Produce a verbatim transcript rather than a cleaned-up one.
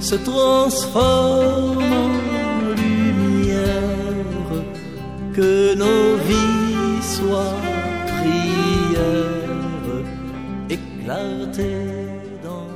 se transforme en lumière, que nos vies soient prières et clarté dans